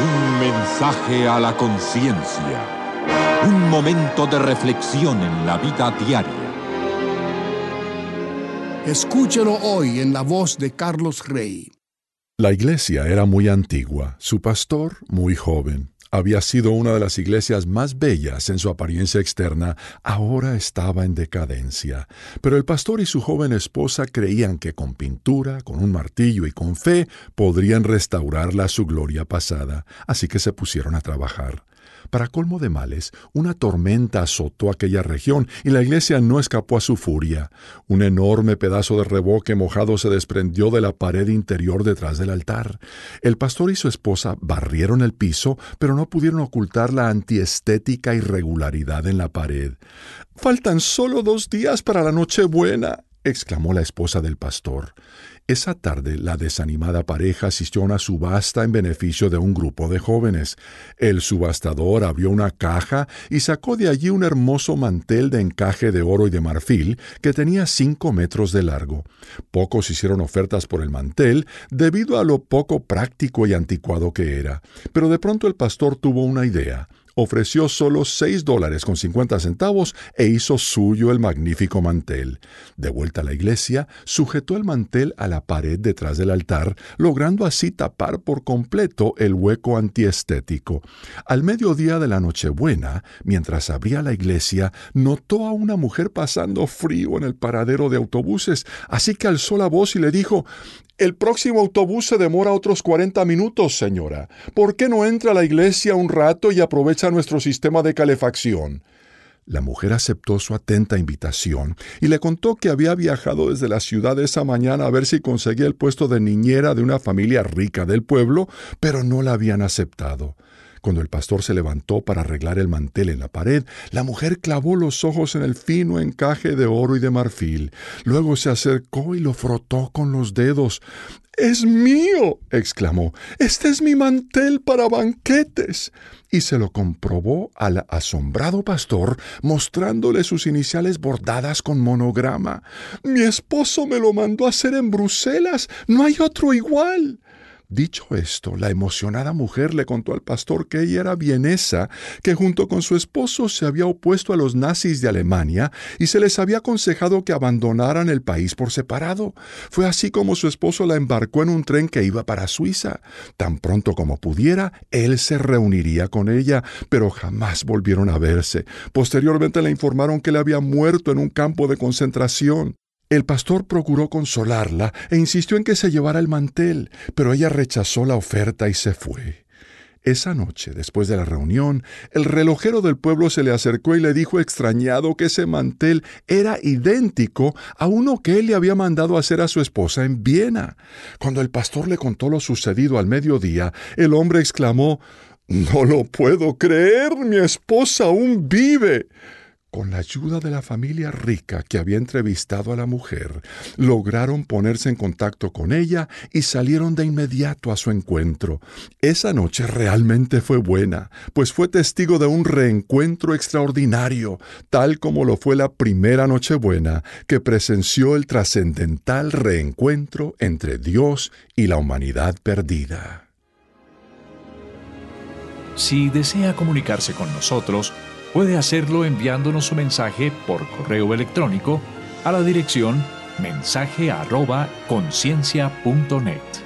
Un mensaje a la conciencia. Un momento de reflexión en la vida diaria. Escúchelo hoy en la voz de Carlos Rey. La iglesia era muy antigua, su pastor muy joven. Había sido una de las iglesias más bellas en su apariencia externa, ahora estaba en decadencia. Pero el pastor y su joven esposa creían que con pintura, con un martillo y con fe podrían restaurarla a su gloria pasada, así que se pusieron a trabajar. Para colmo de males, una tormenta azotó aquella región y la iglesia no escapó a su furia. Un enorme pedazo de revoque mojado se desprendió de la pared interior detrás del altar. El pastor y su esposa barrieron el piso, pero no pudieron ocultar la antiestética irregularidad en la pared. «¡Faltan solo 2 días para la Nochebuena!», exclamó la esposa del pastor. Esa tarde, la desanimada pareja asistió a una subasta en beneficio de un grupo de jóvenes. El subastador abrió una caja y sacó de allí un hermoso mantel de encaje de oro y de marfil que tenía 5 metros de largo. Pocos hicieron ofertas por el mantel debido a lo poco práctico y anticuado que era. Pero de pronto el pastor tuvo una idea. Ofreció solo $6.50 e hizo suyo el magnífico mantel. De vuelta a la iglesia, sujetó el mantel a la pared detrás del altar, logrando así tapar por completo el hueco antiestético. Al mediodía de la Nochebuena, mientras abría la iglesia, notó a una mujer pasando frío en el paradero de autobuses, así que alzó la voz y le dijo: «El próximo autobús se demora otros 40 minutos, señora. ¿Por qué no entra a la iglesia un rato y aprovecha nuestro sistema de calefacción?» La mujer aceptó su atenta invitación y le contó que había viajado desde la ciudad esa mañana a ver si conseguía el puesto de niñera de una familia rica del pueblo, pero no la habían aceptado. Cuando el pastor se levantó para arreglar el mantel en la pared, la mujer clavó los ojos en el fino encaje de oro y de marfil. Luego se acercó y lo frotó con los dedos. «¡Es mío!», exclamó. «Este es mi mantel para banquetes». Y se lo comprobó al asombrado pastor, mostrándole sus iniciales bordadas con monograma. «Mi esposo me lo mandó a hacer en Bruselas. No hay otro igual». Dicho esto, la emocionada mujer le contó al pastor que ella era vienesa, que junto con su esposo se había opuesto a los nazis de Alemania y se les había aconsejado que abandonaran el país por separado. Fue así como su esposo la embarcó en un tren que iba para Suiza. Tan pronto como pudiera, él se reuniría con ella, pero jamás volvieron a verse. Posteriormente le informaron que él había muerto en un campo de concentración. El pastor procuró consolarla e insistió en que se llevara el mantel, pero ella rechazó la oferta y se fue. Esa noche, después de la reunión, el relojero del pueblo se le acercó y le dijo extrañado que ese mantel era idéntico a uno que él le había mandado hacer a su esposa en Viena. Cuando el pastor le contó lo sucedido al mediodía, el hombre exclamó: «¡No lo puedo creer! ¡Mi esposa aún vive!». Con la ayuda de la familia rica que había entrevistado a la mujer, lograron ponerse en contacto con ella y salieron de inmediato a su encuentro. Esa noche realmente fue buena, pues fue testigo de un reencuentro extraordinario, tal como lo fue la primera Nochebuena que presenció el trascendental reencuentro entre Dios y la humanidad perdida. Si desea comunicarse con nosotros, puede hacerlo enviándonos su mensaje por correo electrónico a la dirección mensaje@conciencia.net.